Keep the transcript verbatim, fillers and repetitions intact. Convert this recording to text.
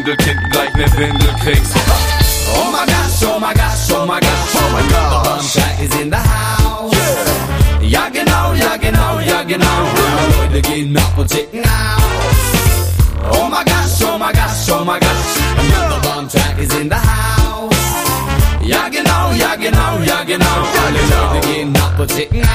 Schmuddelkind gleich ne Windel kriegst. Oh my gosh, oh my gosh, oh my gosh, oh my gosh. The Bomb Track is in the house. Yeah, ja genau, ja genau, ja genau. Die Leute gehen ab und ticken aus. Oh my gosh, oh my gosh, oh my gosh. The Bomb Track is in the house. Ja genau, ja genau, ja genau. Alle Leute gehen ab und ticken